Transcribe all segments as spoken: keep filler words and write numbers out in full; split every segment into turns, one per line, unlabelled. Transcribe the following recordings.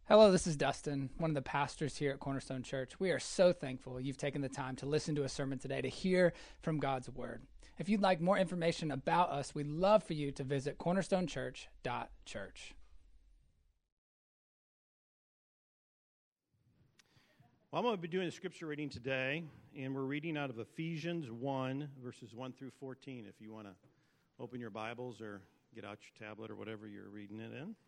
Hello, this is Dustin, one of the pastors here at Cornerstone Church. We are so thankful you've taken the time to listen to a sermon today to hear from God's Word. If you'd like more information about us, we'd love for you to visit cornerstone church dot church.
Well, I'm going to be doing a scripture reading today, and we're reading out of Ephesians one, verses one through fourteen, if you want to open your Bibles or get out your tablet or whatever you're reading it in.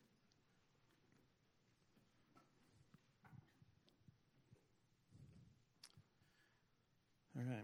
All right.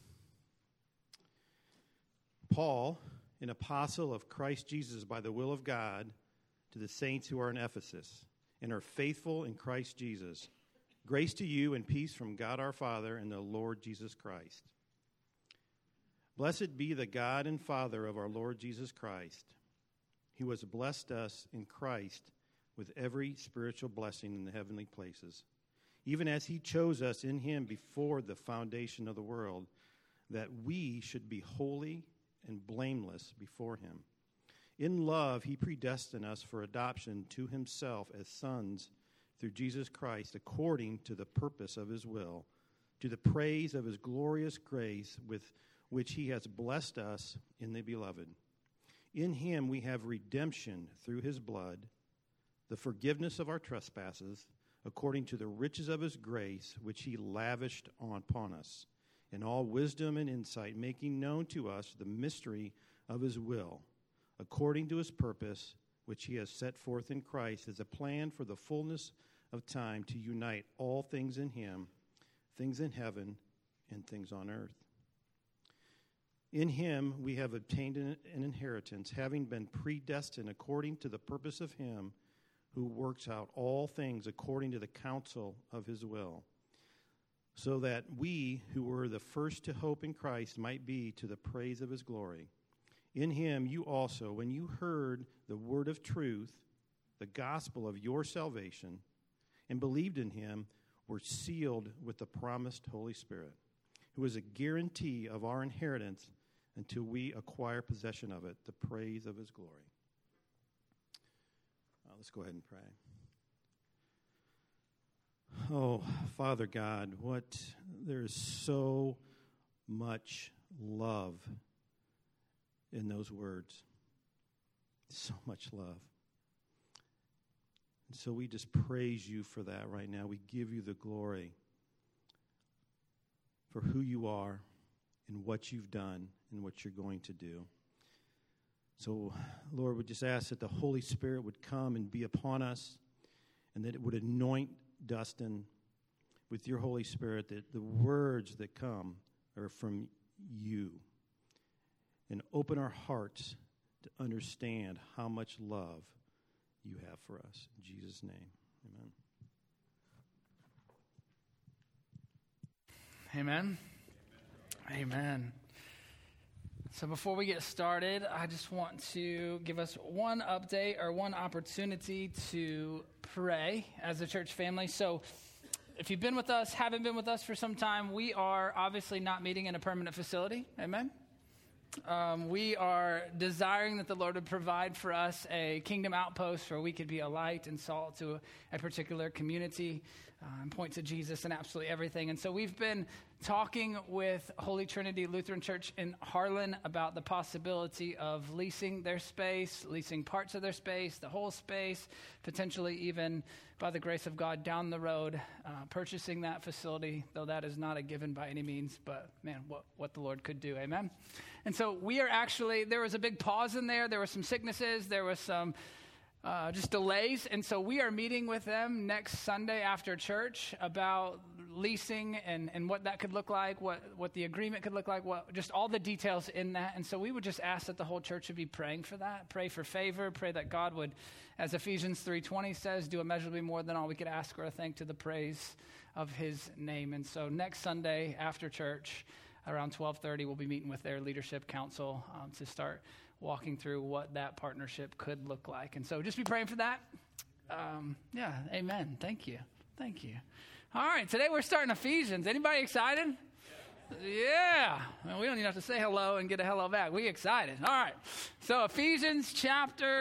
Paul, an apostle of Christ Jesus by the will of God, to the saints who are in Ephesus and are faithful in Christ Jesus, grace to you and peace from God our Father and the Lord Jesus Christ. Blessed be the God and Father of our Lord Jesus Christ, who has blessed us in Christ with every spiritual blessing in the heavenly places, even as he chose us in him before the foundation of the world, that we should be holy and blameless before him. In love, he predestined us for adoption to himself as sons through Jesus Christ, according to the purpose of his will, to the praise of his glorious grace with which he has blessed us in the beloved. In him we have redemption through his blood, the forgiveness of our trespasses, according to the riches of his grace, which he lavished upon us, in all wisdom and insight, making known to us the mystery of his will, according to his purpose, which he has set forth in Christ as a plan for the fullness of time to unite all things in him, things in heaven and things on earth. In him we have obtained an inheritance, having been predestined according to the purpose of him who works out all things according to the counsel of his will, so that we who were the first to hope in Christ might be to the praise of his glory. In him you also, when you heard the word of truth, the gospel of your salvation, and believed in him, were sealed with the promised Holy Spirit, who is a guarantee of our inheritance until we acquire possession of it, the praise of his glory. Uh, let's go ahead and pray. Oh, Father God, what there is so much love in those words. So much love. And so we just praise you for that right now. We give you the glory for who you are and what you've done and what you're going to do. So, Lord, we just ask that the Holy Spirit would come and be upon us, and that it would anoint Dustin with your Holy Spirit, that the words that come are from you, and open our hearts to understand how much love you have for us. In Jesus' name, amen.
Amen. Amen. So before we get started, I just want to give us one update or one opportunity to pray as a church family. So if you've been with us, haven't been with us for some time, we are obviously not meeting in a permanent facility. Amen. Um, we are desiring that the Lord would provide for us a kingdom outpost where we could be a light and salt to a, a particular community uh, and point to Jesus and absolutely everything. And so we've been talking with Holy Trinity Lutheran Church in Harlan about the possibility of leasing their space, leasing parts of their space, the whole space, potentially even, by the grace of God, down the road, uh, purchasing that facility, though that is not a given by any means, but man, what, what the Lord could do, amen? And so we are actually, there was a big pause in there, there were some sicknesses, there was some uh, just delays, and so we are meeting with them next Sunday after church about leasing and, and what that could look like, what, what the agreement could look like, what just all the details in that. And so we would just ask that the whole church would be praying for that, pray for favor, pray that God would, as Ephesians three twenty says, do immeasurably more than all we could ask or think to the praise of his name. And so next Sunday after church, around twelve thirty, we'll be meeting with their leadership council um, to start walking through what that partnership could look like. And so just be praying for that. Um, yeah, amen. Thank you. Thank you. All right, today we're starting Ephesians. Anybody excited? Yeah. Well, we don't even have to say hello and get a hello back. We excited. All right. So Ephesians chapter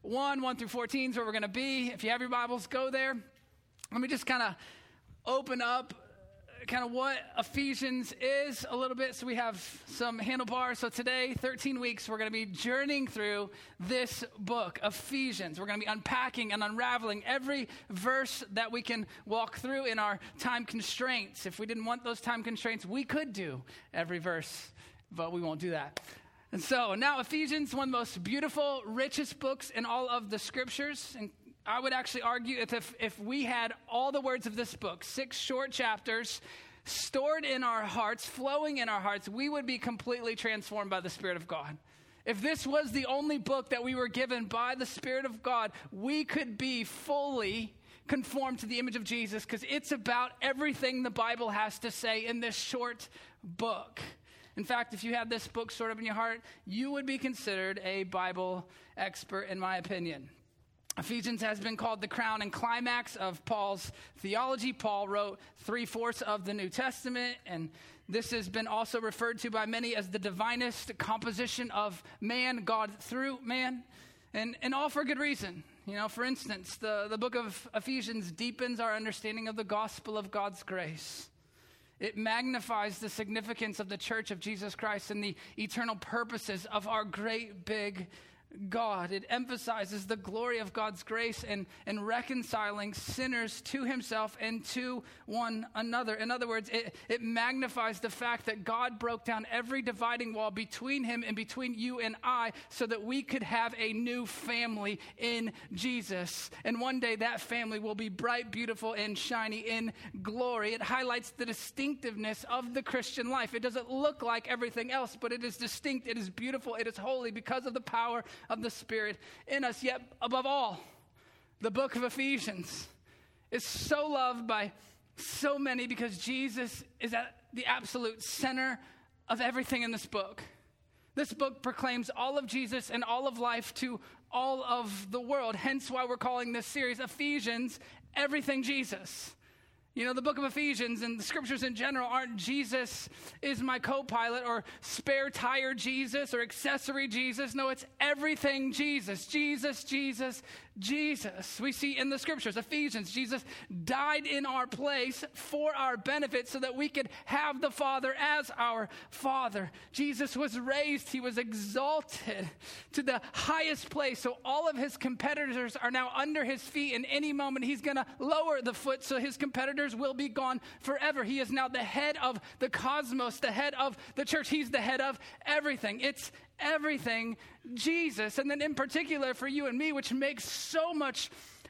one, one through fourteen is where we're going to be. If you have your Bibles, go there. Let me just kind of open up kind of what Ephesians is a little bit, so we have some handlebars. So today, thirteen weeks, we're going to be journeying through this book, Ephesians. We're going to be unpacking and unraveling every verse that we can walk through in our time constraints. If we didn't want those time constraints, we could do every verse, but we won't do that. And so now Ephesians, one of the most beautiful, richest books in all of the scriptures. And I would actually argue that if, if we had all the words of this book, six short chapters, stored in our hearts, flowing in our hearts, we would be completely transformed by the Spirit of God. If this was the only book that we were given by the Spirit of God, we could be fully conformed to the image of Jesus, because it's about everything the Bible has to say in this short book. In fact, if you had this book stored up in your heart, you would be considered a Bible expert, in my opinion. Ephesians has been called the crown and climax of Paul's theology. Paul wrote three-fourths of the New Testament, and this has been also referred to by many as the divinest composition of man, God through man, and, and all for good reason. You know, for instance, the, the book of Ephesians deepens our understanding of the gospel of God's grace. It magnifies the significance of the church of Jesus Christ and the eternal purposes of our great big God. It emphasizes the glory of God's grace and, and reconciling sinners to himself and to one another. In other words, it, it magnifies the fact that God broke down every dividing wall between him and between you and I so that we could have a new family in Jesus. And one day that family will be bright, beautiful, and shiny in glory. It highlights the distinctiveness of the Christian life. It doesn't look like everything else, but it is distinct, it is beautiful, it is holy because of the power of the Spirit in us. Yet, above all, the book of Ephesians is so loved by so many because Jesus is at the absolute center of everything in this book. This book proclaims all of Jesus and all of life to all of the world. Hence why we're calling this series Ephesians, Everything Jesus. You know, the book of Ephesians and the scriptures in general aren't Jesus is my co-pilot or spare tire Jesus or accessory Jesus. No, it's everything Jesus. Jesus, Jesus, Jesus. We see in the scriptures, Ephesians, Jesus died in our place for our benefit so that we could have the Father as our Father. Jesus was raised. He was exalted to the highest place. So all of his competitors are now under his feet. And any moment he's going to lower the foot so his competitors will be gone forever. He is now the head of the cosmos, the head of the church. He's the head of everything. It's everything Jesus. And then in particular for you and me, which makes so much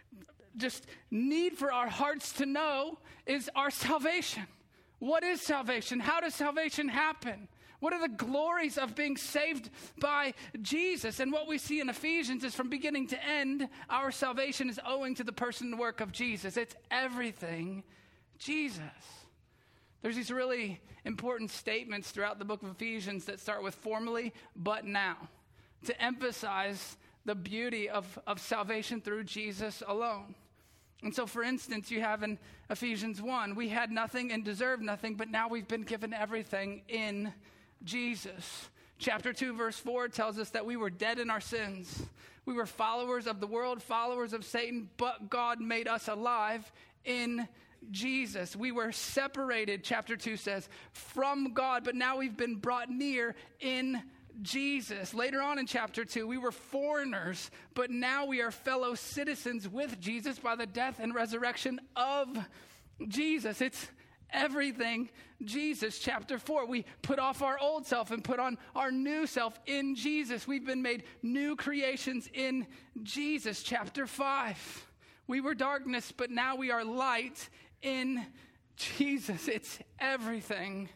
just need for our hearts to know, is our salvation. What is salvation? How does salvation happen? What are the glories of being saved by Jesus? And what we see in Ephesians is from beginning to end, our salvation is owing to the person and work of Jesus. It's everything Jesus. There's these really important statements throughout the book of Ephesians that start with formerly, but now, to emphasize the beauty of, of salvation through Jesus alone. And so, for instance, you have in Ephesians one, we had nothing and deserved nothing, but now we've been given everything in Jesus. Chapter two, verse four tells us that we were dead in our sins. We were followers of the world, followers of Satan, but God made us alive in Jesus. We were separated, chapter two says, from God, but now we've been brought near in Jesus. Later on in chapter two, we were foreigners, but now we are fellow citizens with Jesus by the death and resurrection of Jesus. It's everything Jesus. Chapter four, we put off our old self and put on our new self in Jesus. We've been made new creations in Jesus. Chapter five, we were darkness, but now we are light in Jesus. It's everything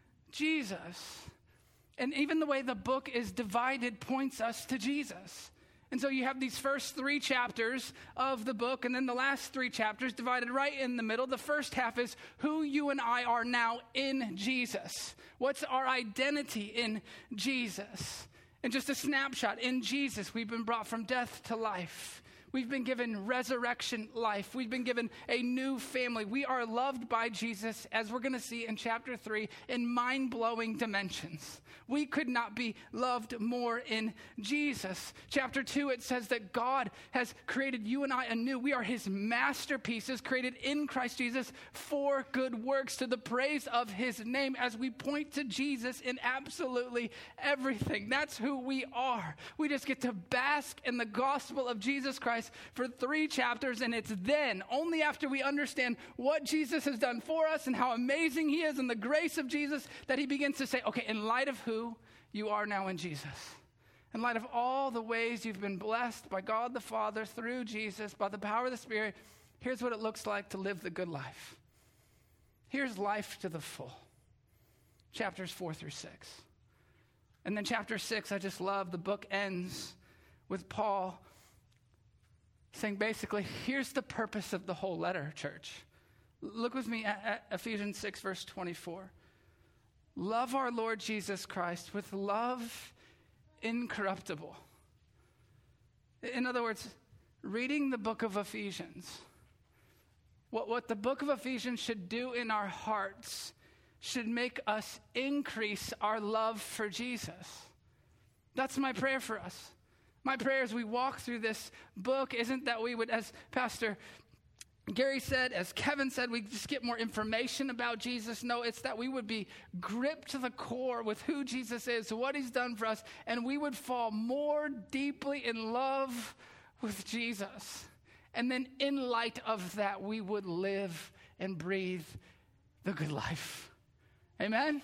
Jesus. And even the way the book is divided points us to Jesus. And so you have these first three chapters of the book, and then the last three chapters divided right in the middle. The first half is who you and I are now in Jesus. What's our identity in Jesus? And just a snapshot, in Jesus, we've been brought from death to life. We've been given resurrection life. We've been given a new family. We are loved by Jesus, as we're going to see in chapter three, in mind-blowing dimensions. We could not be loved more in Jesus. Chapter two, it says that God has created you and I anew. We are his masterpieces, created in Christ Jesus for good works, to the praise of his name, as we point to Jesus in absolutely everything. That's who we are. We just get to bask in the gospel of Jesus Christ for three chapters, and it's then, only after we understand what Jesus has done for us and how amazing he is and the grace of Jesus, that he begins to say, okay, in light of who you are now in Jesus, in light of all the ways you've been blessed by God the Father through Jesus, by the power of the Spirit, here's what it looks like to live the good life. Here's life to the full. Chapters four through six. And then chapter six, I just love, the book ends with Paul saying basically, here's the purpose of the whole letter, church. Look with me at, at Ephesians six, verse twenty-four. Love our Lord Jesus Christ with love incorruptible. In other words, reading the book of Ephesians, what, what the book of Ephesians should do in our hearts should make us increase our love for Jesus. That's my prayer for us. My prayer as we walk through this book isn't that we would, as Pastor Gary said, as Kevin said, we just get more information about Jesus. No, it's that we would be gripped to the core with who Jesus is, what he's done for us, and we would fall more deeply in love with Jesus. And then in light of that, we would live and breathe the good life. Amen?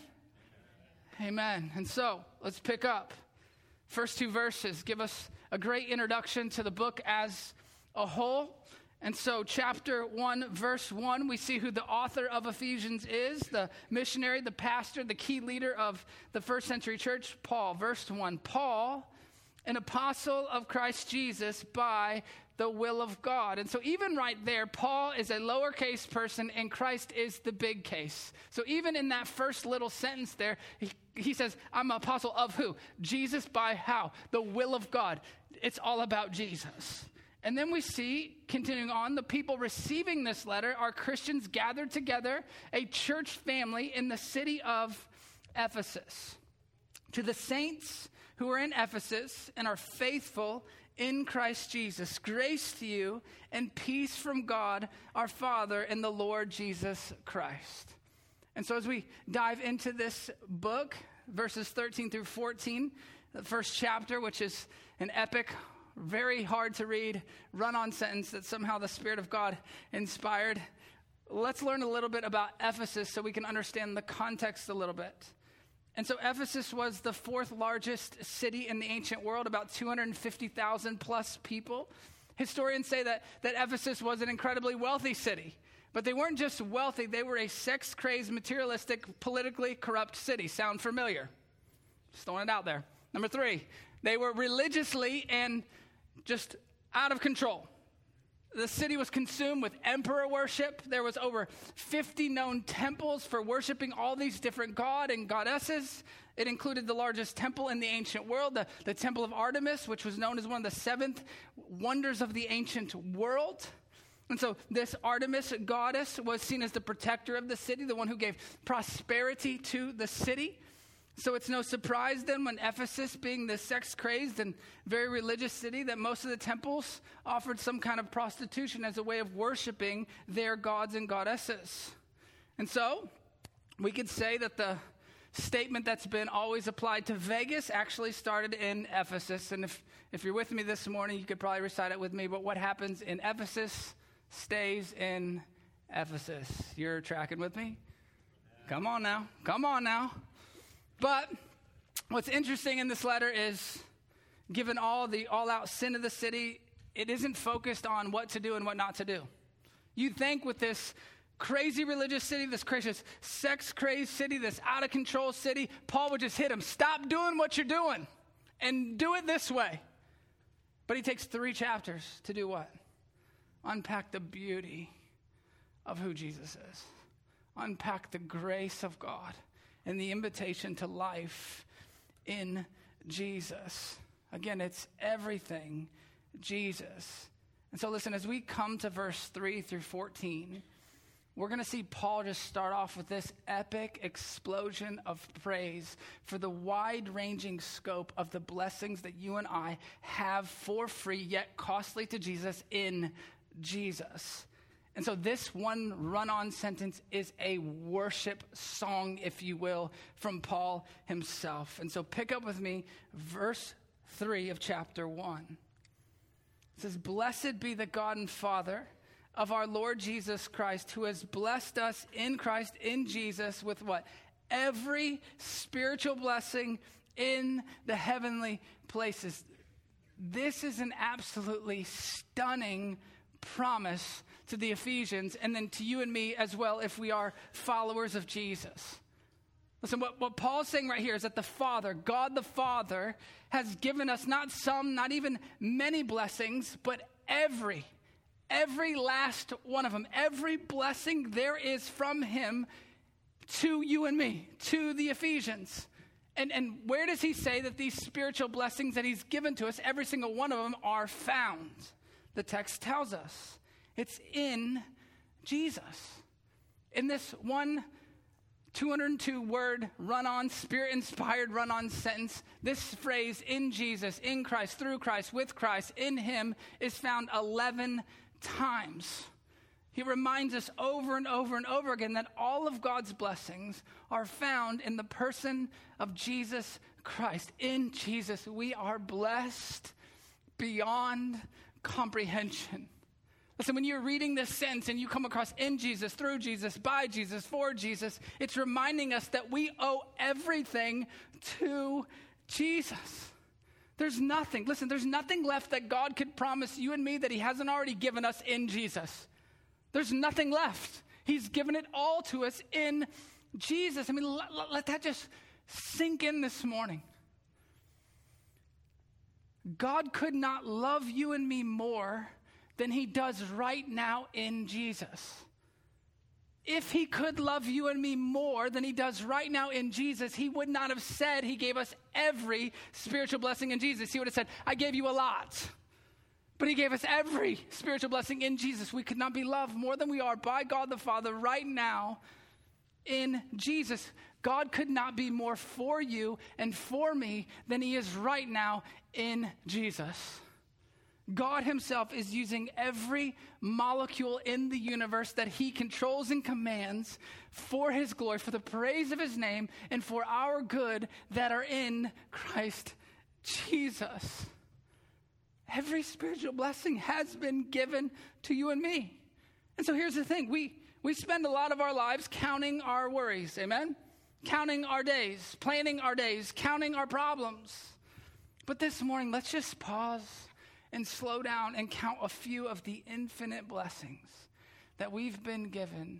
Amen. And so, let's pick up. First two verses give us a great introduction to the book as a whole. And so chapter one, verse one, we see who the author of Ephesians is, the missionary, the pastor, the key leader of the first century church, Paul. Verse one, Paul, an apostle of Christ Jesus by the will of God. And so even right there, Paul is a lowercase person and Christ is the big case. So even in that first little sentence there, he, he says, I'm an apostle of who? Jesus by how? The will of God. It's all about Jesus. And then we see, continuing on, the people receiving this letter are Christians gathered together, a church family in the city of Ephesus. To the saints who are in Ephesus and are faithful in Christ Jesus, grace to you and peace from God, our Father, and the Lord Jesus Christ. And so as we dive into this book, verses thirteen through fourteen, the first chapter, which is an epic, very hard to read, run-on sentence that somehow the Spirit of God inspired. Let's learn a little bit about Ephesus so we can understand the context a little bit. And so Ephesus was the fourth largest city in the ancient world, about two hundred fifty thousand plus people. Historians say that, that Ephesus was an incredibly wealthy city. But they weren't just wealthy, they were a sex-crazed, materialistic, politically corrupt city. Sound familiar? Just throwing it out there. Number three, they were religiously and just out of control. The city was consumed with emperor worship. There was over fifty known temples for worshiping all these different god and goddesses. It included the largest temple in the ancient world, the, the Temple of Artemis, which was known as one of the seventh wonders of the ancient world. And so this Artemis goddess was seen as the protector of the city, the one who gave prosperity to the city. So it's no surprise then when Ephesus, being this sex-crazed and very religious city, that most of the temples offered some kind of prostitution as a way of worshiping their gods and goddesses. And so we could say that the statement that's been always applied to Vegas actually started in Ephesus. And if, if you're with me this morning, you could probably recite it with me. But what happens in Ephesus stays in Ephesus. You're tracking with me? Come on now. Come on now. But what's interesting in this letter is, given all the all-out sin of the city, it isn't focused on what to do and what not to do. You'd think with this crazy religious city, this crazy sex-crazed city, this out-of-control city, Paul would just hit him, stop doing what you're doing and do it this way. But he takes three chapters to do what? Unpack the beauty of who Jesus is. Unpack the grace of God and the invitation to life in Jesus. Again, it's everything Jesus. And so listen, as we come to verse three through fourteen, we're going to see Paul just start off with this epic explosion of praise for the wide-ranging scope of the blessings that you and I have for free, yet costly to Jesus in Jesus. And so this one run-on sentence is a worship song, if you will, from Paul himself. And so pick up with me verse three of chapter one. It says, "Blessed be the God and Father of our Lord Jesus Christ, who has blessed us in Christ, in Jesus, with what? Every spiritual blessing in the heavenly places." This is an absolutely stunning promise to the Ephesians, and then to you and me as well, if we are followers of Jesus. Listen, what, what Paul's saying right here is that the Father, God the Father, has given us not some, not even many blessings, but every Every last one of them, every blessing there is from him to you and me, to the Ephesians. And, and where does he say that these spiritual blessings that he's given to us, every single one of them, are found? The text tells us it's in Jesus. In this one two hundred two word run-on, spirit-inspired run-on sentence, this phrase, in Jesus, in Christ, through Christ, with Christ, in him, is found eleven times. He reminds us over and over and over again that all of God's blessings are found in the person of Jesus Christ. In Jesus, we are blessed beyond comprehension. Listen, when you're reading this sentence and you come across in Jesus, through Jesus, by Jesus, for Jesus, it's reminding us that we owe everything to Jesus. There's nothing, listen, there's nothing left that God could promise you and me that he hasn't already given us in Jesus. There's nothing left. He's given it all to us in Jesus. I mean, let, let that just sink in this morning. God could not love you and me more than he does right now in Jesus. If he could love you and me more than he does right now in Jesus, he would not have said he gave us every spiritual blessing in Jesus. He would have said, I gave you a lot. But he gave us every spiritual blessing in Jesus. We could not be loved more than we are by God the Father right now in Jesus. God could not be more for you and for me than he is right now in Jesus. God himself is using every molecule in the universe that he controls and commands for his glory, for the praise of his name, and for our good that are in Christ Jesus. Every spiritual blessing has been given to you and me. And so here's the thing. We, we spend a lot of our lives counting our worries, amen? Counting our days, planning our days, counting our problems. But this morning, let's just pause and slow down and count a few of the infinite blessings that we've been given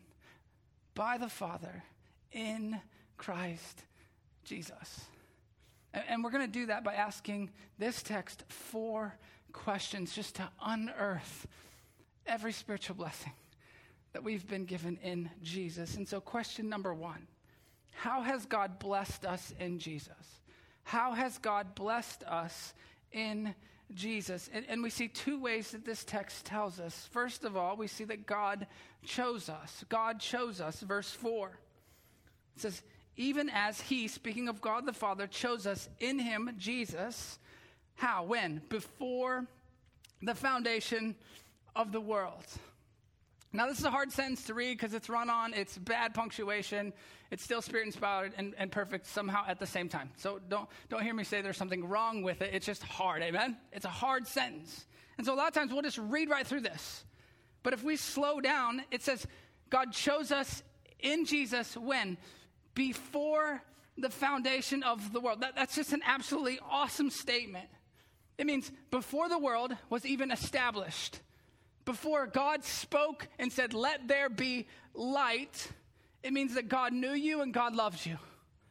by the Father in Christ Jesus. And, and we're going to do that by asking this text four questions just to unearth every spiritual blessing that we've been given in Jesus. And so question number one, how has God blessed us in Jesus? How has God blessed us in Jesus? And, and we see two ways that this text tells us. First of all, we see that God chose us. God chose us. Verse four. It says, even as he, speaking of God the Father, chose us in him, Jesus. How? When? Before the foundation of the world. Now, this is a hard sentence to read because it's run on, it's bad punctuation, it's still spirit-inspired and, and perfect somehow at the same time. So don't, don't hear me say there's something wrong with it. It's just hard, amen? It's a hard sentence. And so a lot of times we'll just read right through this. But if we slow down, it says God chose us in Jesus when? Before the foundation of the world. That, that's just an absolutely awesome statement. It means before the world was even established. Before God spoke and said, let there be light, it means that God knew you and God loved you.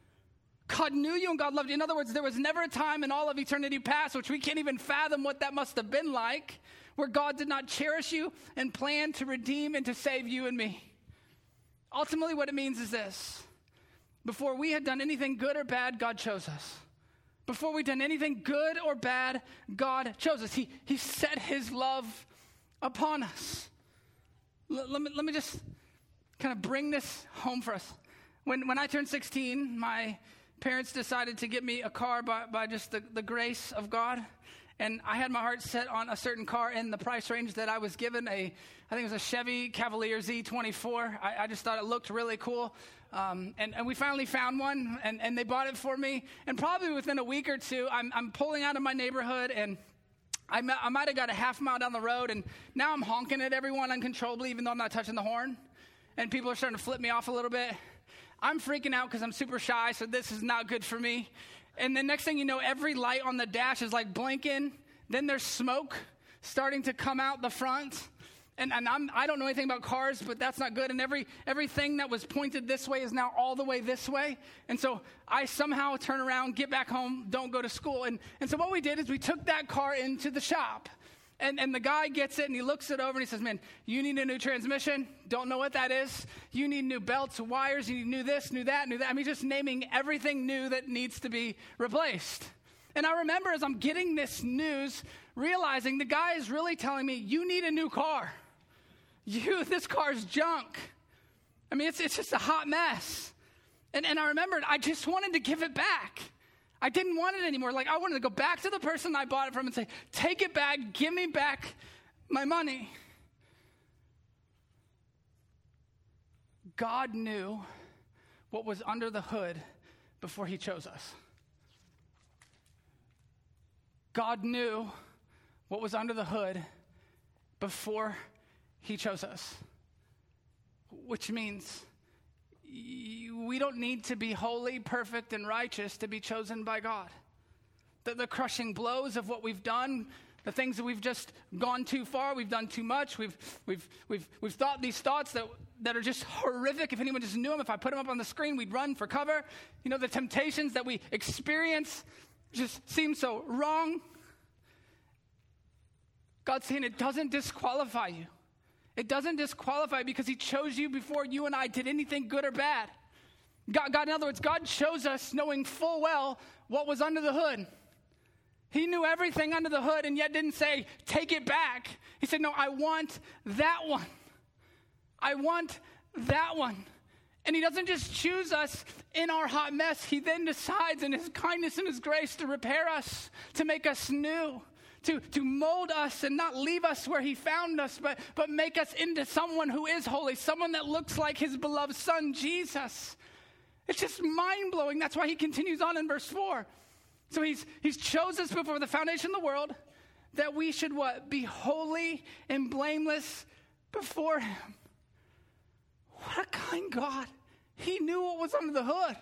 God knew you and God loved you. In other words, there was never a time in all of eternity past, which we can't even fathom what that must have been like, where God did not cherish you and plan to redeem and to save you and me. Ultimately, what it means is this. Before we had done anything good or bad, God chose us. Before we'd done anything good or bad, God chose us. He, he set his love upon us. L- let me, let me just kind of bring this home for us. When when I turned sixteen, my parents decided to get me a car by, by just the, the grace of God. And I had my heart set on a certain car in the price range that I was given, a, I think it was a Chevy Cavalier Z twenty-four. I, I just thought it looked really cool. Um, and, and we finally found one, and, and they bought it for me. And probably within a week or two, I'm, I'm pulling out of my neighborhood, and I, m- I might have got a half mile down the road, and now I'm honking at everyone uncontrollably, even though I'm not touching the horn. And people are starting to flip me off a little bit. I'm freaking out because I'm super shy, so this is not good for me. And the next thing you know, every light on the dash is like blinking. Then there's smoke starting to come out the front. And, and I'm, I don't know anything about cars, but that's not good. And every everything that was pointed this way is now all the way this way. And so I somehow turn around, get back home, don't go to school. And, and so what we did is we took that car into the shop. And, and the guy gets it, and he looks it over, and he says, man, you need a new transmission. Don't know what that is. You need new belts, wires. You need new this, new that, new that. I mean, just naming everything new that needs to be replaced. And I remember as I'm getting this news, realizing the guy is really telling me, you need a new car. You, this car's junk. I mean, it's it's just a hot mess. And, and I remembered I just wanted to give it back. I didn't want it anymore. Like, I wanted to go back to the person I bought it from and say, take it back, give me back my money. God knew what was under the hood before he chose us. God knew what was under the hood before he chose us. Which means we don't need to be holy, perfect, and righteous to be chosen by God. The, the crushing blows of what we've done, the things that we've just gone too far, we've done too much, we've we've we've we've thought these thoughts that, that are just horrific. If anyone just knew them, if I put them up on the screen, we'd run for cover. You know, the temptations that we experience just seem so wrong. God's saying it doesn't disqualify you. It doesn't disqualify because he chose you before you and I did anything good or bad. God, God, in other words, God chose us knowing full well what was under the hood. He knew everything under the hood and yet didn't say, take it back. He said, no, I want that one. I want that one. And he doesn't just choose us in our hot mess. He then decides in his kindness and his grace to repair us, to make us new. To, to mold us and not leave us where he found us, but, but make us into someone who is holy, someone that looks like his beloved son, Jesus. It's just mind-blowing. That's why he continues on in verse four. So he's, he's chosen us before the foundation of the world that we should what? Be holy and blameless before him. What a kind God. He knew what was under the hood.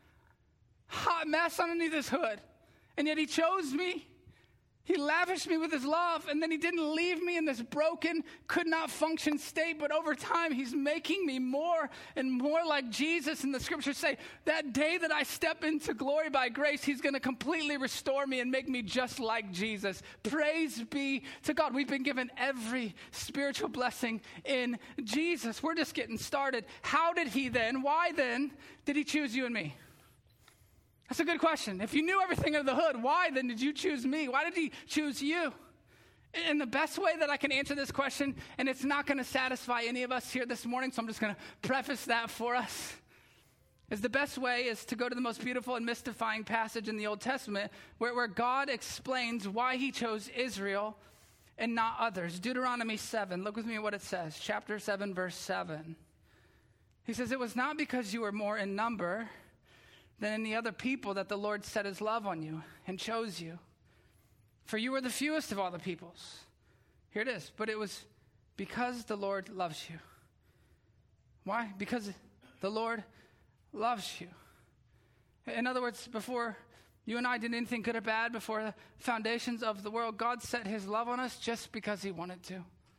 Hot mess underneath his hood. And yet he chose me. He lavished me with his love, and then he didn't leave me in this broken, could not function state, but over time, he's making me more and more like Jesus. And the scriptures say, that day that I step into glory by grace, he's going to completely restore me and make me just like Jesus. Praise be to God. We've been given every spiritual blessing in Jesus. We're just getting started. How did he then, why then, did he choose you and me? That's a good question. If you knew everything under the hood, why then did you choose me? Why did he choose you? And the best way that I can answer this question, and it's not going to satisfy any of us here this morning, so I'm just going to preface that for us, is the best way is to go to the most beautiful and mystifying passage in the Old Testament where, where God explains why he chose Israel and not others. Deuteronomy seven, look with me at what it says. Chapter seven, verse seven. He says, it was not because you were more in number than any other people that the Lord set his love on you and chose you. For you were the fewest of all the peoples. Here it is. But it was because the Lord loves you. Why? Because the Lord loves you. In other words, before you and I did anything good or bad, before the foundations of the world, God set his love on us just because he wanted to.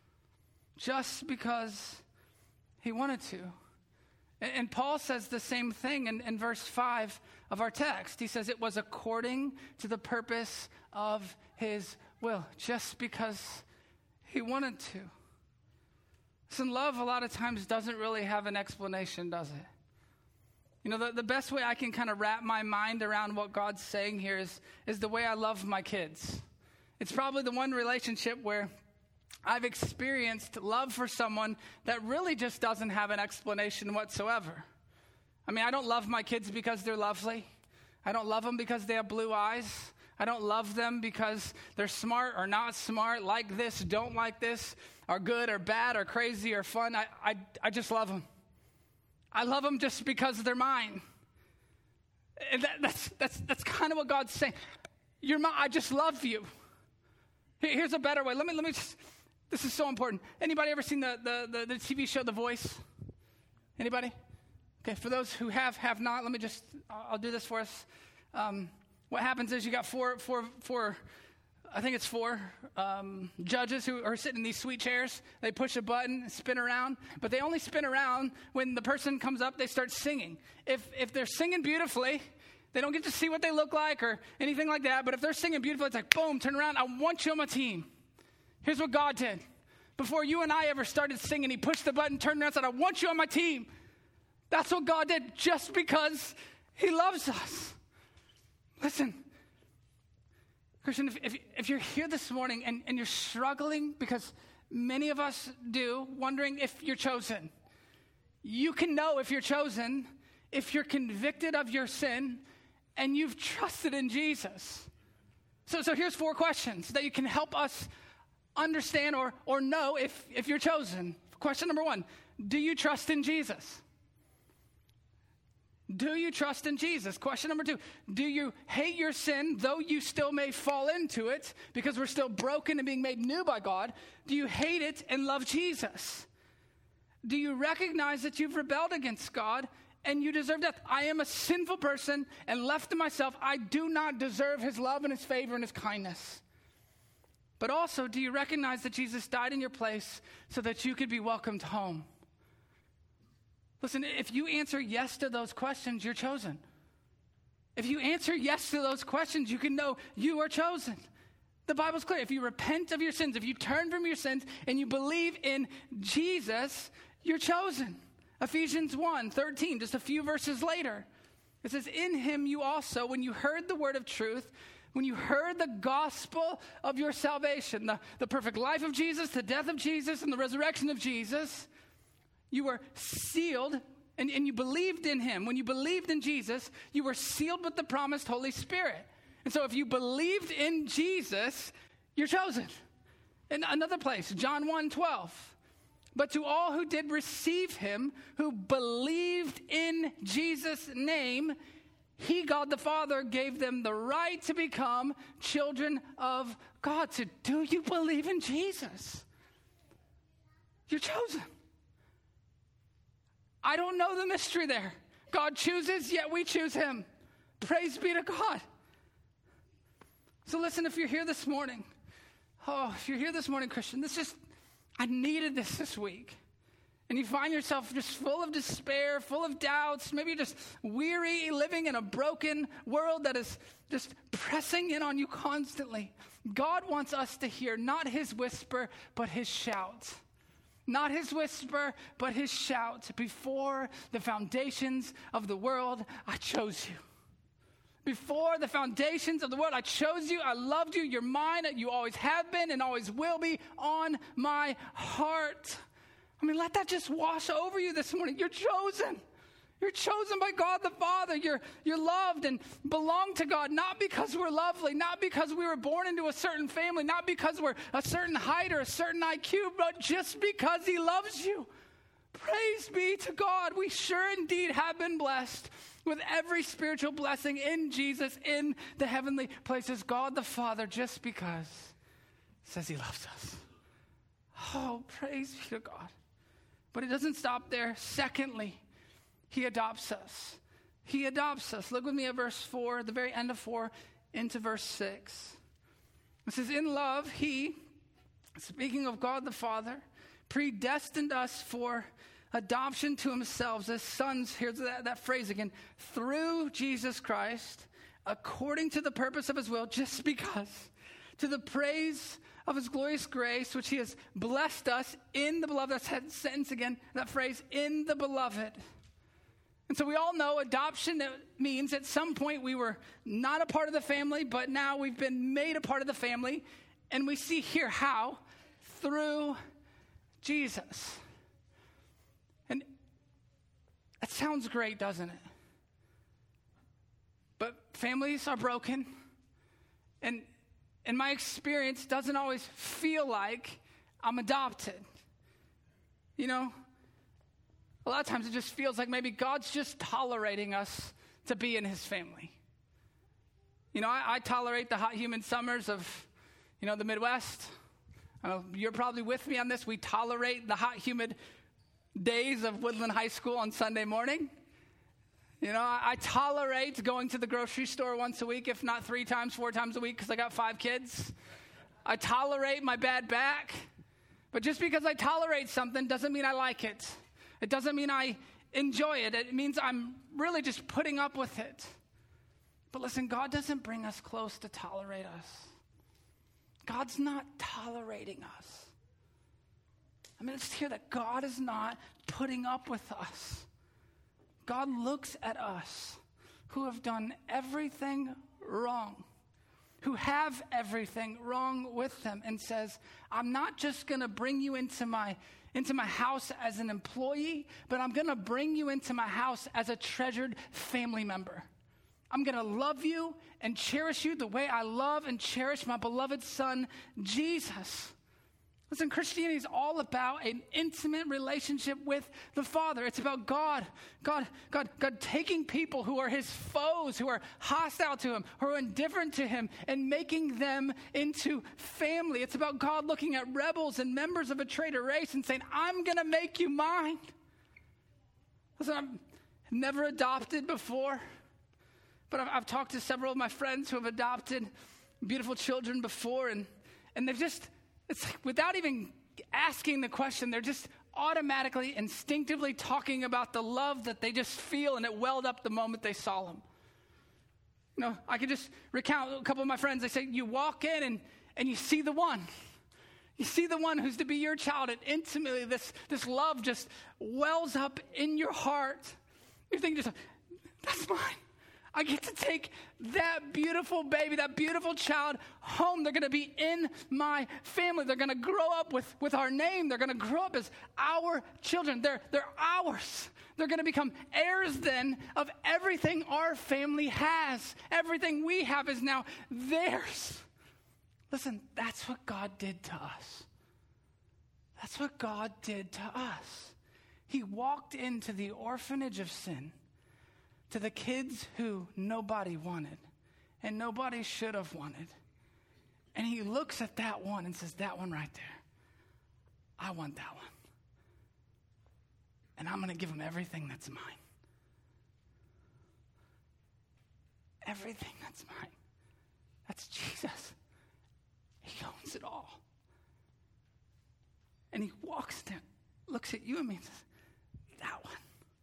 Just because he wanted to. And Paul says the same thing in, in verse five of our text. He says it was according to the purpose of his will, just because he wanted to. Listen, love a lot of times doesn't really have an explanation, does it? You know, the, the best way I can kind of wrap my mind around what God's saying here is, is the way I love my kids. It's probably the one relationship where I've experienced love for someone that really just doesn't have an explanation whatsoever. I mean, I don't love my kids because they're lovely. I don't love them because they have blue eyes. I don't love them because they're smart or not smart, like this, don't like this, are good or bad or crazy or fun. I, I, I just love them. I love them just because they're mine. And that, that's, that's, that's kind of what God's saying. You're mine. I just love you. Here's a better way. Let me, let me just, this is so important. Anybody ever seen the, the, the, the T V show The Voice? Anybody? Okay, for those who have, have not, let me just, I'll do this for us. Um, what happens is you got four, four, four, I think it's four um, judges who are sitting in these sweet chairs. They push a button, spin around, but they only spin around when the person comes up, they start singing. If if they're singing beautifully, they don't get to see what they look like or anything like that, but if they're singing beautifully, it's like, boom, turn around, I want you on my team. Here's what God did. Before you and I ever started singing, he pushed the button, turned around, and said, I want you on my team. That's what God did just because he loves us. Listen, Christian, if, if, if you're here this morning and, and you're struggling, because many of us do, wondering if you're chosen, you can know if you're chosen if you're convicted of your sin and you've trusted in Jesus. So, so here's four questions that you can help us understand or, or know if, if you're chosen. Question number one, do you trust in Jesus? Do you trust in Jesus? Question number two, do you hate your sin, though you still may fall into it, because we're still broken and being made new by God? Do you hate it and love Jesus? Do you recognize that you've rebelled against God and you deserve death? I am a sinful person, and left to myself, I do not deserve his love and his favor and his kindness. But also, do you recognize that Jesus died in your place so that you could be welcomed home? Listen, if you answer yes to those questions, you're chosen. If you answer yes to those questions, you can know you are chosen. The Bible's clear. If you repent of your sins, if you turn from your sins and you believe in Jesus, you're chosen. Ephesians one thirteen, just a few verses later, it says, in him you also, when you heard the word of truth, when you heard the gospel of your salvation, the, the perfect life of Jesus, the death of Jesus, and the resurrection of Jesus, you were sealed, and, and you believed in him. When you believed in Jesus, you were sealed with the promised Holy Spirit. And so if you believed in Jesus, you're chosen. In another place, John one twelve. But to all who did receive him, who believed in Jesus' name, he, God the Father, gave them the right to become children of God. So do you believe in Jesus? You're chosen. I don't know the mystery there. God chooses, yet we choose him. Praise be to God. So listen, if you're here this morning, oh, if you're here this morning, Christian, this just, I needed this this week. And you find yourself just full of despair, full of doubts, maybe you're just weary, living in a broken world that is just pressing in on you constantly. God wants us to hear not his whisper, but his shout. Not his whisper, but his shout. Before the foundations of the world, I chose you. Before the foundations of the world, I chose you. I loved you. You're mine. You always have been and always will be on my heart. I mean, let that just wash over you this morning. You're chosen. You're chosen by God the Father. You're, you're loved and belong to God, not because we're lovely, not because we were born into a certain family, not because we're a certain height or a certain I Q, but just because he loves you. Praise be to God. We sure indeed have been blessed with every spiritual blessing in Jesus in the heavenly places. God the Father, just because, says he loves us. Oh, praise be to God. But it doesn't stop there. Secondly, he adopts us. He adopts us. Look with me at verse four, the very end of four, into verse six. It says, in love, he, speaking of God the Father, predestined us for adoption to himself as sons, here's that, that phrase again, through Jesus Christ, according to the purpose of his will, just because, to the praise of his glorious grace, which he has blessed us in the beloved. That's that sentence again, that phrase, in the beloved. And so we all know adoption means at some point we were not a part of the family, but now we've been made a part of the family. And we see here how, through Jesus. And that sounds great, doesn't it? But families are broken, and in my experience, doesn't always feel like I'm adopted. You know, a lot of times it just feels like maybe God's just tolerating us to be in his family. You know, I, I tolerate the hot, humid summers of, you know, the Midwest. I know you're probably with me on this. We tolerate the hot, humid days of Woodland High School on Sunday morning. You know, I, I tolerate going to the grocery store once a week, if not three times, four times a week, because I got five kids. I tolerate my bad back. But just because I tolerate something doesn't mean I like it. It doesn't mean I enjoy it. It means I'm really just putting up with it. But listen, God doesn't bring us close to tolerate us. God's not tolerating us. I mean, it's here that God is not putting up with us. God looks at us who have done everything wrong, who have everything wrong with them, and says, I'm not just going to bring you into my into my house as an employee, but I'm going to bring you into my house as a treasured family member. I'm going to love you and cherish you the way I love and cherish my beloved son, Jesus. Listen, Christianity is all about an intimate relationship with the Father. It's about God, God, God, God taking people who are his foes, who are hostile to him, who are indifferent to him, and making them into family. It's about God looking at rebels and members of a traitor race and saying, I'm going to make you mine. Listen, I'm never adopted before, but I've, I've talked to several of my friends who have adopted beautiful children before, and, and they've just... It's like without even asking the question, they're just automatically, instinctively talking about the love that they just feel, and it welled up the moment they saw them. You know, I could just recount a couple of my friends. They say, you walk in and, and you see the one. You see the one who's to be your child, and intimately this, this love just wells up in your heart. You think just, that's mine. I get to take that beautiful baby, that beautiful child home. They're going to be in my family. They're going to grow up with, with our name. They're going to grow up as our children. They're, they're ours. They're going to become heirs then of everything our family has. Everything we have is now theirs. Listen, that's what God did to us. That's what God did to us. He walked into the orphanage of sin, to the kids who nobody wanted and nobody should have wanted. And he looks at that one and says, that one right there, I want that one. And I'm going to give him everything that's mine. Everything that's mine. That's Jesus. He owns it all. And he walks down, looks at you and me and says, that one.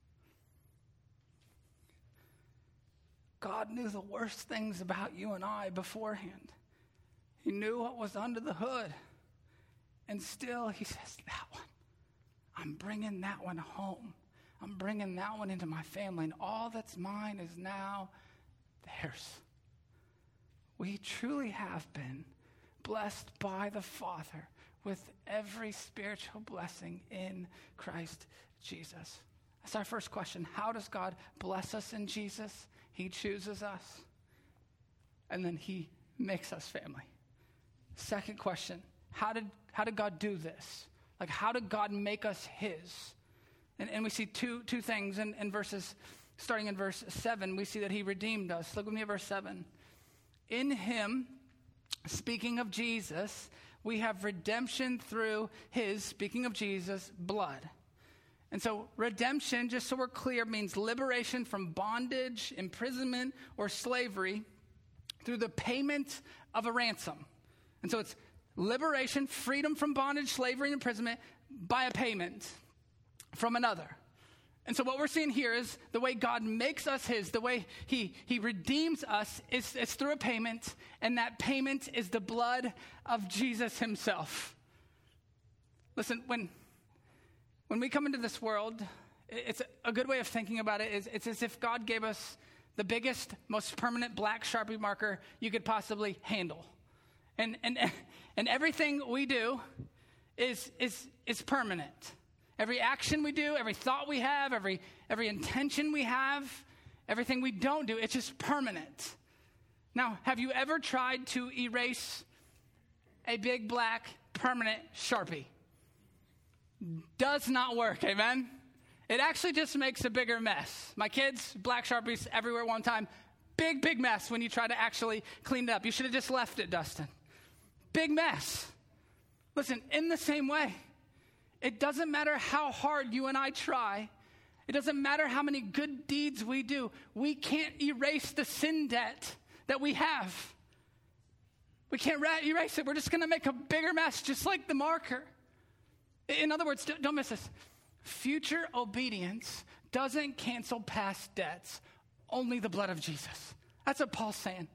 God knew the worst things about you and I beforehand. He knew what was under the hood. And still he says, that one, I'm bringing that one home. I'm bringing that one into my family. And all that's mine is now theirs. We truly have been blessed by the Father with every spiritual blessing in Christ Jesus. That's our first question. How does God bless us in Jesus? He chooses us, and then he makes us family. Second question, how did how did God do this? Like, how did God make us his? And, and we see two two things in, in verses, starting in verse seven, we see that he redeemed us. Look with me at verse seven. In him, speaking of Jesus, we have redemption through his, speaking of Jesus, blood. And so redemption, just so we're clear, means liberation from bondage, imprisonment, or slavery through the payment of a ransom. And so it's liberation, freedom from bondage, slavery, and imprisonment by a payment from another. And so what we're seeing here is the way God makes us his, the way he, he redeems us is, is through a payment, and that payment is the blood of Jesus himself. Listen, when... When we come into this world, it's a good way of thinking about it is it's as if God gave us the biggest, most permanent black Sharpie marker you could possibly handle. And and and everything we do is, is, is permanent. Every action we do, every thought we have, every, every intention we have, everything we don't do, it's just permanent. Now, have you ever tried to erase a big black permanent Sharpie? Does not work, amen? It actually just makes a bigger mess. My kids, black Sharpies everywhere one time. Big, big mess when you try to actually clean it up. You should have just left it, Dustin. Big mess. Listen, in the same way, it doesn't matter how hard you and I try. It doesn't matter how many good deeds we do. We can't erase the sin debt that we have. We can't ra- erase it. We're just going to make a bigger mess, just like the marker. In other words, don't miss this. Future obedience doesn't cancel past debts. Only the blood of Jesus. That's what Paul's saying.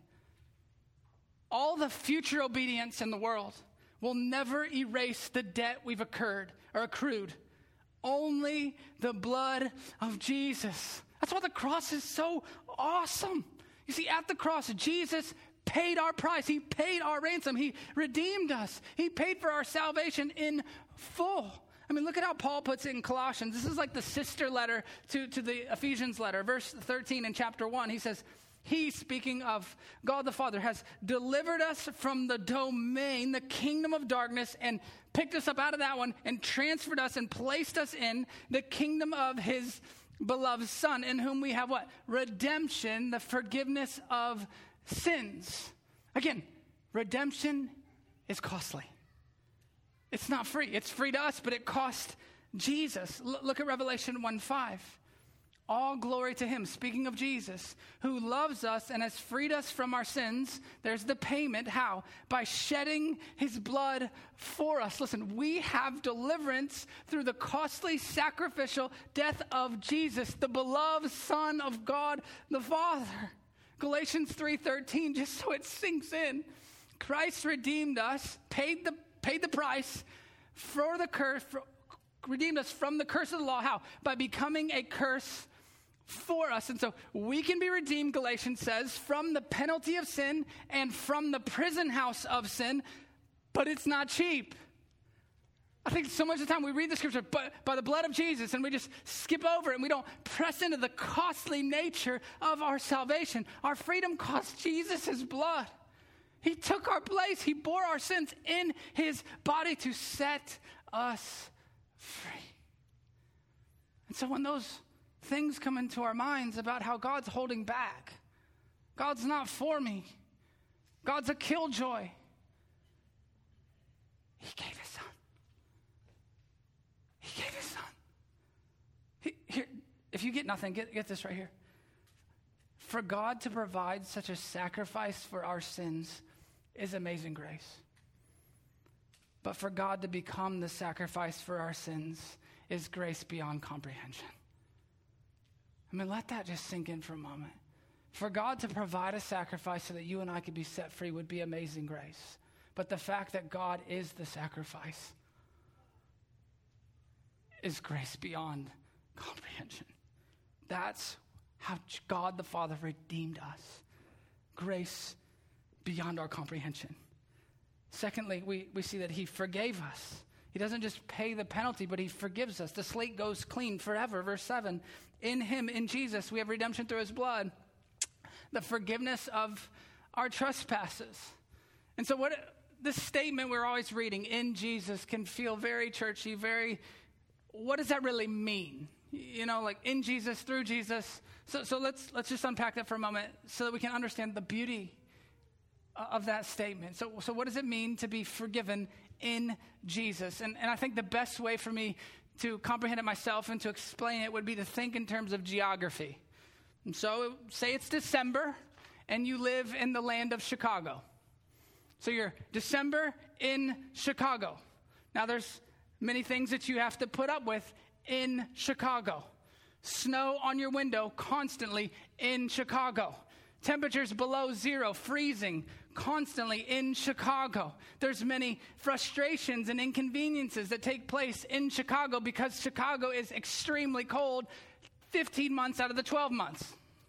All the future obedience in the world will never erase the debt we've incurred or accrued. Only the blood of Jesus. That's why the cross is so awesome. You see, at the cross, Jesus paid our price. He paid our ransom. He redeemed us. He paid for our salvation in full. I mean, look at how Paul puts it in Colossians. This is like the sister letter to, to the Ephesians letter. Verse thirteen in chapter one, he says, He, speaking of God the Father, has delivered us from the domain, the kingdom of darkness, and picked us up out of that one and transferred us and placed us in the kingdom of his beloved Son, in whom we have what? Redemption, the forgiveness of sins. Again, redemption is costly. It's not free. It's free to us, but it cost Jesus. L- look at Revelation one five. All glory to him, speaking of Jesus, who loves us and has freed us from our sins. There's the payment. How? By shedding his blood for us. Listen, we have deliverance through the costly sacrificial death of Jesus, the beloved Son of God the Father. Galatians three thirteen, just so it sinks in. Christ redeemed us, paid the paid the price for the curse, for, redeemed us from the curse of the law. How? By becoming a curse for us. And so we can be redeemed, Galatians says, from the penalty of sin and from the prison house of sin, but it's not cheap. I think so much of the time we read the scripture but by the blood of Jesus and we just skip over it and we don't press into the costly nature of our salvation. Our freedom cost Jesus' blood. He took our place. He bore our sins in his body to set us free. And so when those things come into our minds about how God's holding back, God's not for me, God's a killjoy, he gave his son. He gave his son. He, here, if you get nothing, get, get this right here. For God to provide such a sacrifice for our sins is amazing grace. But for God to become the sacrifice for our sins is grace beyond comprehension. I mean, let that just sink in for a moment. For God to provide a sacrifice so that you and I could be set free would be amazing grace. But the fact that God is the sacrifice is grace beyond comprehension. That's how God the Father redeemed us. Grace beyond our comprehension. Secondly, we, we see that he forgave us. He doesn't just pay the penalty, but he forgives us. The slate goes clean forever. Verse seven, in him, in Jesus, we have redemption through his blood, the forgiveness of our trespasses. And so what this statement we're always reading, in Jesus, can feel very churchy, very, what does that really mean? You know, like in Jesus, through Jesus. So so let's let's just unpack that for a moment so that we can understand the beauty of that statement. So so what does it mean to be forgiven in Jesus? And and I think the best way for me to comprehend it myself and to explain it would be to think in terms of geography. And so say it's December and you live in the land of Chicago. So you're December in Chicago. Now there's many things that you have to put up with in Chicago. Snow on your window constantly in Chicago. Temperatures below zero, freezing constantly in Chicago. There's many frustrations and inconveniences that take place in Chicago because Chicago is extremely cold fifteen months out of the twelve months.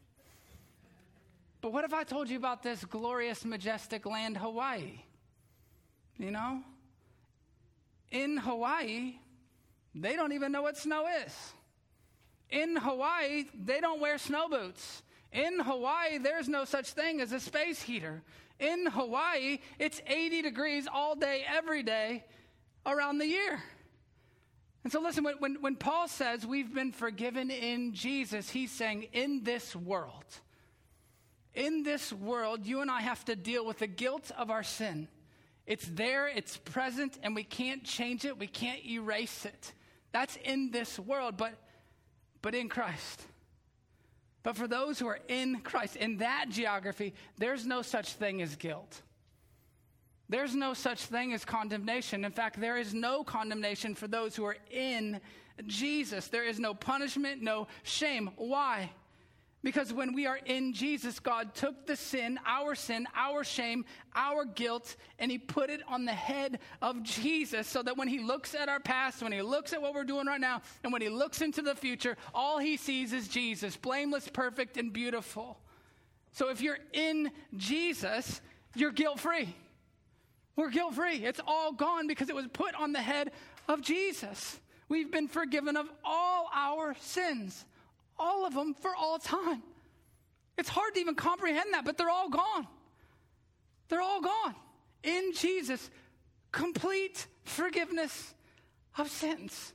But what if I told you about this glorious, majestic land, Hawaii? You know? in Hawaii, they don't even know what snow is. In Hawaii, they don't wear snow boots. In Hawaii, there's no such thing as a space heater. In Hawaii, it's eighty degrees all day, every day, around the year. And so listen, when, when, when Paul says we've been forgiven in Jesus, he's saying in this world, in this world, you and I have to deal with the guilt of our sin. It's there, it's present, and we can't change it. We can't erase it. That's in this world, but, but in Christ. But for those who are in Christ, in that geography, there's no such thing as guilt. There's no such thing as condemnation. In fact, there is no condemnation for those who are in Jesus. There is no punishment, no shame. Why? Because when we are in Jesus, God took the sin, our sin, our shame, our guilt, and he put it on the head of Jesus so that when he looks at our past, when he looks at what we're doing right now, and when he looks into the future, all he sees is Jesus, blameless, perfect, and beautiful. So if you're in Jesus, you're guilt-free. We're guilt-free. It's all gone because it was put on the head of Jesus. We've been forgiven of all our sins. All of them for all time. It's hard to even comprehend that, but they're all gone. They're all gone. In Jesus, complete forgiveness of sins.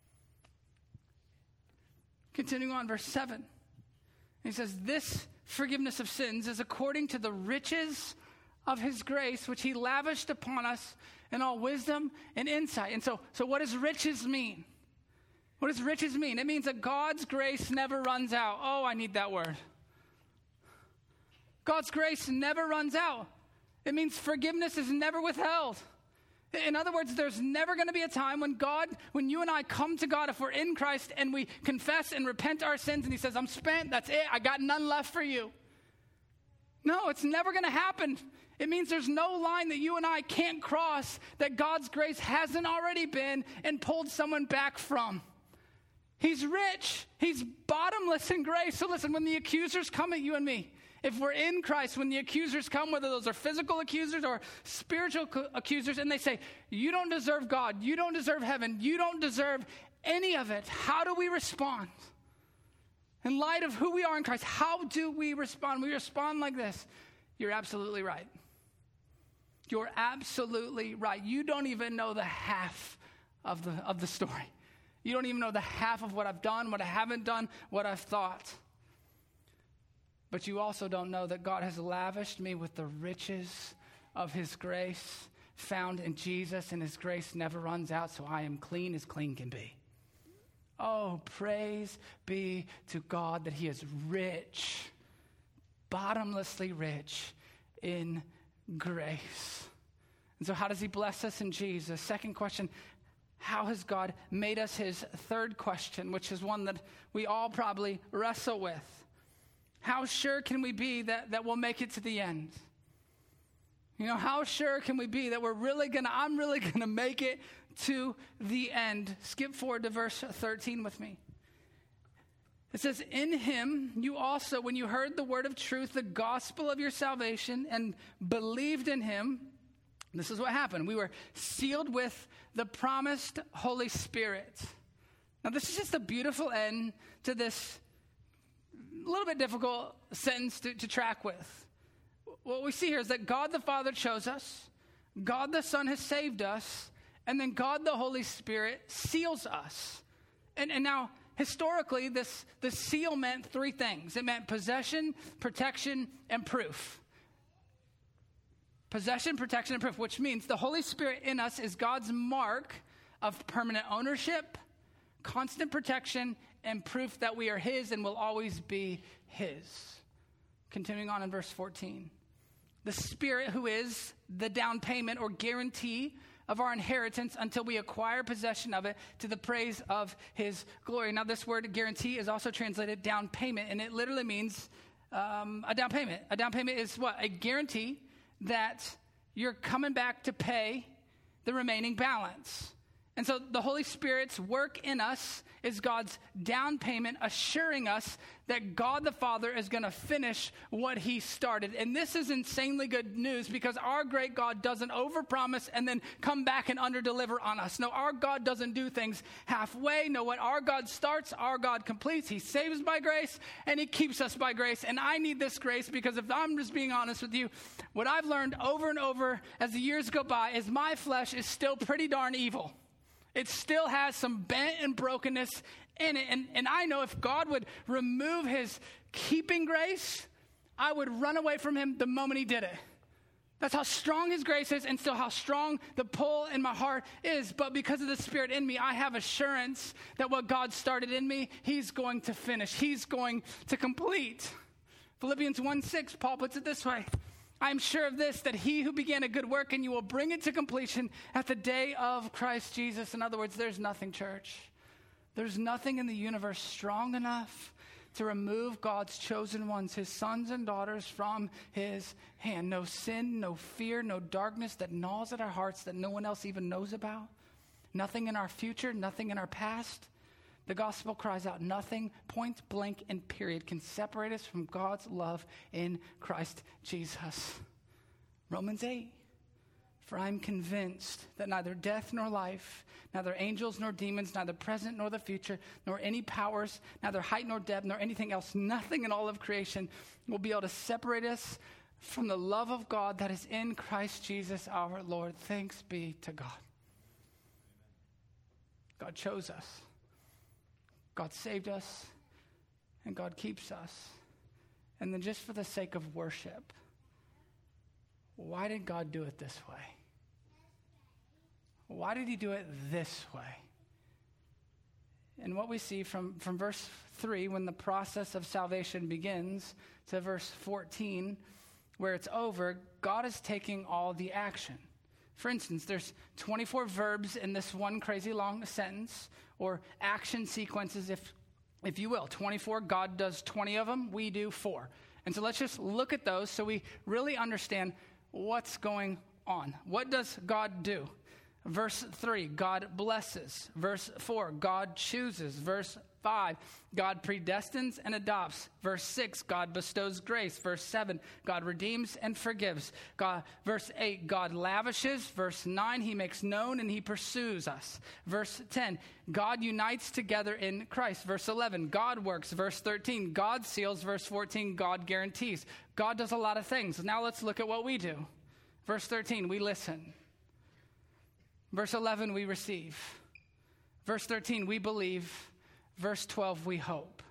Continuing on, verse seven. He says, this forgiveness of sins is according to the riches of his grace, which he lavished upon us in all wisdom and insight. And so, so what does riches mean? What does riches mean? It means that God's grace never runs out. Oh, I need that word. God's grace never runs out. It means forgiveness is never withheld. In other words, there's never going to be a time when God, when you and I come to God, if we're in Christ and we confess and repent our sins and he says, I'm spent, that's it, I got none left for you. No, it's never going to happen. It means there's no line that you and I can't cross that God's grace hasn't already been and pulled someone back from. He's rich. He's bottomless in grace. So listen, when the accusers come at you and me, if we're in Christ, when the accusers come, whether those are physical accusers or spiritual accusers, and they say, you don't deserve God, you don't deserve heaven, you don't deserve any of it, how do we respond? In light of who we are in Christ, how do we respond? We respond like this. You're absolutely right. You're absolutely right. You don't even know the half of the of the story. You don't even know the half of what I've done, what I haven't done, what I've thought. But you also don't know that God has lavished me with the riches of his grace found in Jesus, and his grace never runs out, so I am clean as clean can be. Oh, praise be to God that he is rich, bottomlessly rich in grace. And so how does he bless us in Jesus? Second question, how has God made us his? Third question, which is one that we all probably wrestle with. How sure can we be that, that we'll make it to the end? You know, how sure can we be that we're really going to, I'm really going to make it to the end? Skip forward to verse thirteen with me. It says, in him you also, when you heard the word of truth, the gospel of your salvation, and believed in him, this is what happened. We were sealed with the promised Holy Spirit. Now, this is just a beautiful end to this little bit difficult sentence to, to track with. What we see here is that God the Father chose us, God the Son has saved us, and then God the Holy Spirit seals us. And, and now, historically, this, this seal meant three things. It meant possession, protection, and proof. Possession, protection, and proof, which means the Holy Spirit in us is God's mark of permanent ownership, constant protection, and proof that we are his and will always be his. Continuing on in verse fourteen. The Spirit, who is the down payment or guarantee of our inheritance until we acquire possession of it to the praise of his glory. Now, this word guarantee is also translated down payment, and it literally means um, a down payment. A down payment is what? A guarantee that you're coming back to pay the remaining balance. And so the Holy Spirit's work in us is God's down payment, assuring us that God the Father is going to finish what he started. And this is insanely good news because our great God doesn't overpromise and then come back and underdeliver on us. No, our God doesn't do things halfway. No, what our God starts, our God completes. He saves by grace and he keeps us by grace. And I need this grace because if I'm just being honest with you, what I've learned over and over as the years go by is my flesh is still pretty darn evil. It still has some bent and brokenness in it. And, and I know if God would remove his keeping grace, I would run away from him the moment he did it. That's how strong his grace is and still how strong the pull in my heart is. But because of the Spirit in me, I have assurance that what God started in me, he's going to finish. He's going to complete. Philippians one six, Paul puts it this way. I am sure of this, that he who began a good work and you will bring it to completion at the day of Christ Jesus. In other words, there's nothing, church. There's nothing in the universe strong enough to remove God's chosen ones, his sons and daughters, from his hand. No sin, no fear, no darkness that gnaws at our hearts that no one else even knows about. Nothing in our future, nothing in our past. The gospel cries out, nothing, point blank and period, can separate us from God's love in Christ Jesus. Romans eight, for I am convinced that neither death nor life, neither angels nor demons, neither present nor the future, nor any powers, neither height nor depth, nor anything else, nothing in all of creation will be able to separate us from the love of God that is in Christ Jesus our Lord. Thanks be to God. God chose us. God saved us, and God keeps us. And then just for the sake of worship, why did God do it this way? Why did he do it this way? And what we see from, from verse three, when the process of salvation begins, to verse fourteen, where it's over, God is taking all the action. For instance, there's twenty-four verbs in this one crazy long sentence, or action sequences, if if you will. twenty-four, God does twenty of them, we do four. And so let's just look at those so we really understand what's going on. What does God do? Verse three, God blesses. Verse four, God chooses. Verse five, God predestines and adopts. Verse six, God bestows grace. Verse seven, God redeems and forgives. God, verse eight, God lavishes. Verse nine, he makes known and he pursues us. Verse ten, God unites together in Christ. Verse eleven, God works. Verse thirteen, God seals. Verse fourteen, God guarantees. God does a lot of things. Now let's look at what we do. Verse thirteen, we listen. Verse eleven, we receive. Verse thirteen, we believe. Verse twelve, we hope.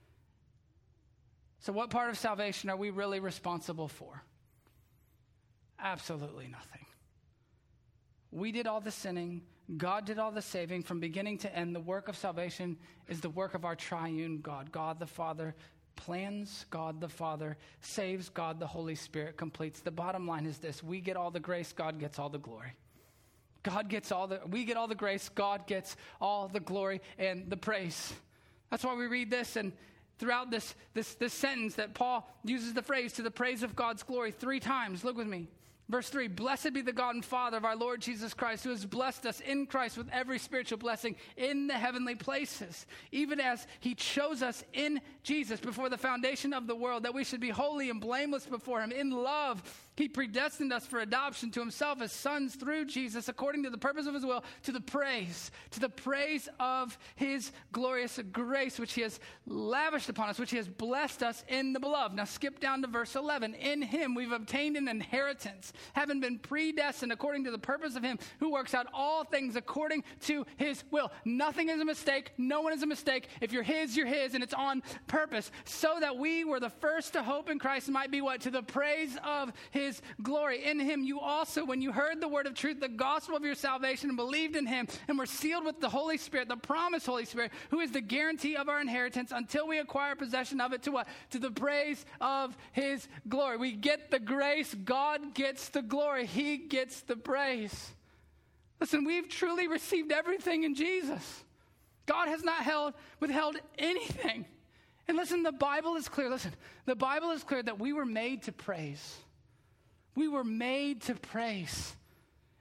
So what part of salvation are we really responsible for? Absolutely nothing. We did all the sinning. God did all the saving from beginning to end. The work of salvation is the work of our triune God. God the Father plans, God the Father saves, God the Holy Spirit completes. The bottom line is this: we get all the grace, God gets all the glory. God gets all the, we get all the grace, God gets all the glory and the praise. That's why we read this, and throughout this, this, this sentence that Paul uses the phrase, to the praise of God's glory, three times. Look with me. Verse three, blessed be the God and Father of our Lord Jesus Christ, who has blessed us in Christ with every spiritual blessing in the heavenly places, even as he chose us in Jesus before the foundation of the world, that we should be holy and blameless before him. In love, he predestined us for adoption to himself as sons through Jesus, according to the purpose of his will, to the praise, to the praise of his glorious grace, which he has lavished upon us, which he has blessed us in the beloved. Now skip down to verse eleven. In him we've obtained an inheritance, having been predestined according to the purpose of him who works out all things according to his will. Nothing is a mistake. No one is a mistake. If you're his, you're his, and it's on purpose, so that we were the first to hope in Christ might be what? To the praise of his His glory. In him you also, when you heard the word of truth, the gospel of your salvation, and believed in him, and were sealed with the Holy Spirit, the promised Holy Spirit, who is the guarantee of our inheritance until we acquire possession of it to what? To the praise of his glory. We get the grace. God gets the glory. He gets the praise. Listen, we've truly received everything in Jesus. God has not held, withheld anything. And listen, the Bible is clear. Listen, the Bible is clear that we were made to praise. We were made to praise.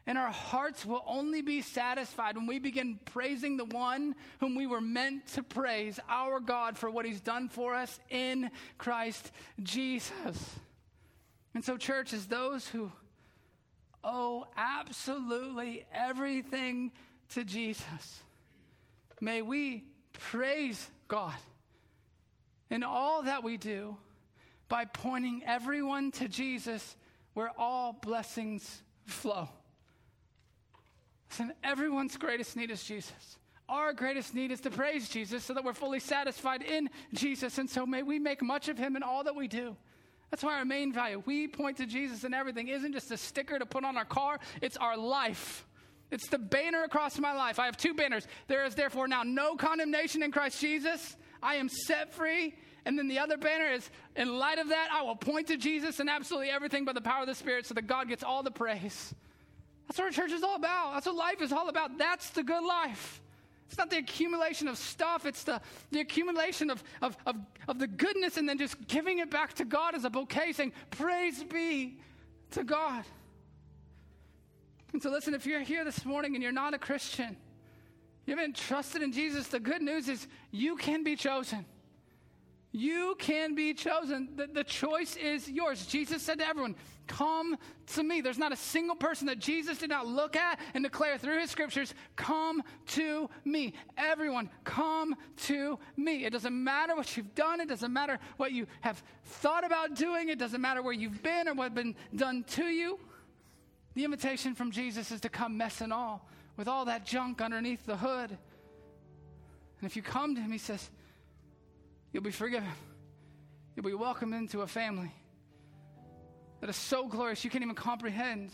And our hearts will only be satisfied when we begin praising the one whom we were meant to praise, our God, for what he's done for us in Christ Jesus. And so, church, as those who owe absolutely everything to Jesus, may we praise God in all that we do by pointing everyone to Jesus, where all blessings flow. Listen, everyone's greatest need is Jesus. Our greatest need is to praise Jesus so that we're fully satisfied in Jesus. And so may we make much of him in all that we do. That's why our main value, we point to Jesus in everything, isn't just a sticker to put on our car. It's our life. It's the banner across my life. I have two banners. There is therefore now no condemnation in Christ Jesus. I am set free. And then the other banner is, in light of that, I will point to Jesus and absolutely everything by the power of the Spirit so that God gets all the praise. That's what our church is all about. That's what life is all about. That's the good life. It's not the accumulation of stuff. It's the, the accumulation of, of, of, of the goodness and then just giving it back to God as a bouquet, saying, praise be to God. And so listen, if you're here this morning and you're not a Christian, you haven't trusted in Jesus, the good news is you can be chosen. You can be chosen. The, the choice is yours. Jesus said to everyone, come to me. There's not a single person that Jesus did not look at and declare through his scriptures, come to me. Everyone, come to me. It doesn't matter what you've done. It doesn't matter what you have thought about doing. It doesn't matter where you've been or what's been done to you. The invitation from Jesus is to come mess and all, with all that junk underneath the hood. And if you come to him, he says, you'll be forgiven. You'll be welcomed into a family that is so glorious you can't even comprehend.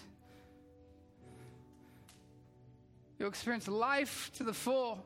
You'll experience life to the full.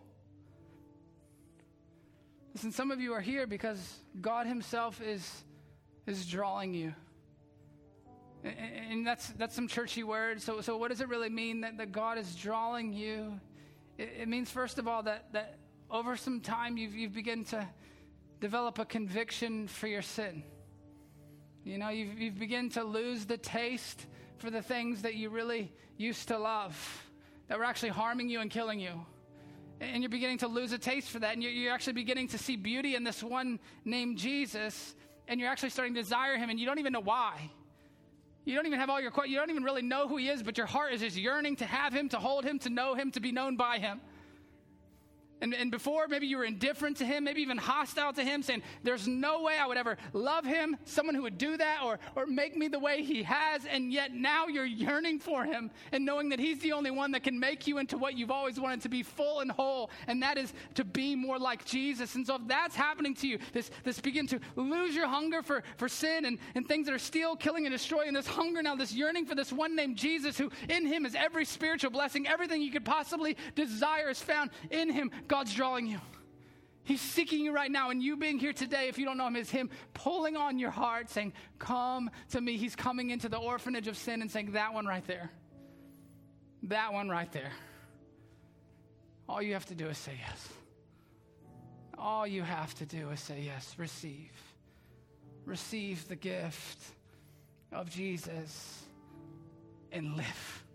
Listen, some of you are here because God himself is, is drawing you. And, and that's that's some churchy word. So, so what does it really mean that, that God is drawing you? It, it means, first of all, that, that over some time you've, you've begun to develop a conviction for your sin. You know, you've, you've begun to lose the taste for the things that you really used to love, that were actually harming you and killing you. And you're beginning to lose a taste for that. And you're, you're actually beginning to see beauty in this one named Jesus. And you're actually starting to desire him, and you don't even know why. You don't even have all your, you don't even really know who he is, but your heart is just yearning to have him, to hold him, to know him, to be known by him. And, and before, maybe you were indifferent to him, maybe even hostile to him, saying, there's no way I would ever love him, someone who would do that or, or make me the way he has. And yet now you're yearning for him and knowing that he's the only one that can make you into what you've always wanted to be, full and whole. And that is to be more like Jesus. And so if that's happening to you, this, this begin to lose your hunger for, for sin and, and things that are steal, killing, and destroying, this hunger now, this yearning for this one named Jesus, who in him is every spiritual blessing, everything you could possibly desire is found in him. God's drawing you. He's seeking you right now. And you being here today, if you don't know him, is him pulling on your heart, saying, come to me. He's coming into the orphanage of sin and saying, that one right there. That one right there. All you have to do is say yes. All you have to do is say yes. Receive. Receive the gift of Jesus and live.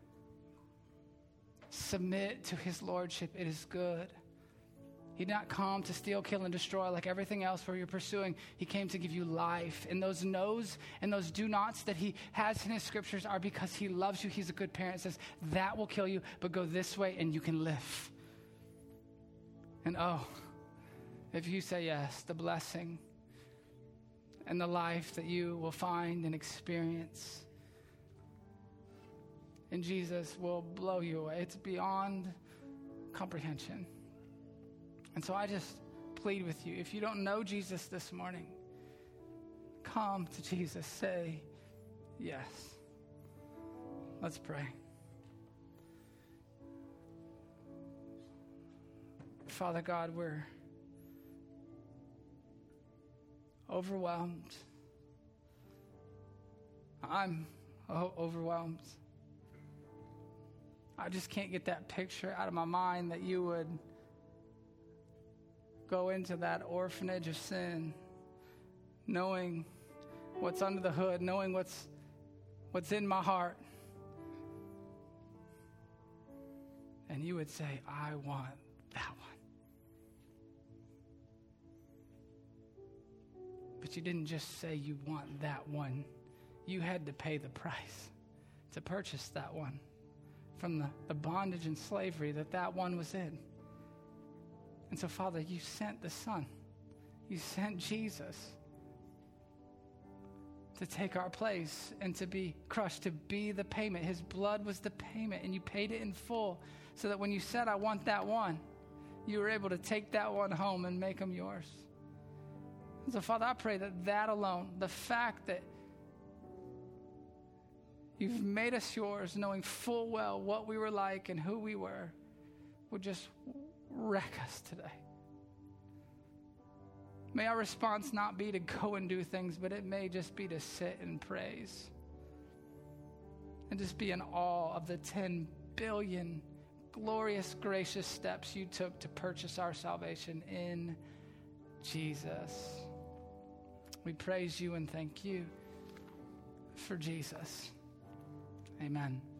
Submit to his lordship. It is good. He did not come to steal, kill, and destroy like everything else where you're pursuing. He came to give you life. And those no's and those do nots that he has in his scriptures are because he loves you. He's a good parent. Says, that will kill you, but go this way and you can live. And oh, if you say yes, the blessing and the life that you will find and experience and Jesus will blow you away. It's beyond comprehension. And so I just plead with you, if you don't know Jesus this morning, come to Jesus. Say yes. Let's pray. Father God, we're overwhelmed. I'm o- overwhelmed. I just can't get that picture out of my mind that you would go into that orphanage of sin, knowing what's under the hood, knowing what's what's in my heart, and you would say, I want that one. But you didn't just say you want that one. You had to pay the price to purchase that one from the, the bondage and slavery that that one was in. And so, Father, you sent the Son. You sent Jesus to take our place and to be crushed, to be the payment. His blood was the payment, and you paid it in full so that when you said, I want that one, you were able to take that one home and make them yours. And so, Father, I pray that that alone, the fact that you've made us yours, knowing full well what we were like and who we were, would just wreck us today. May our response not be to go and do things, but it may just be to sit and praise and just be in awe of the ten billion glorious, gracious steps you took to purchase our salvation in Jesus. We praise you and thank you for Jesus. Amen.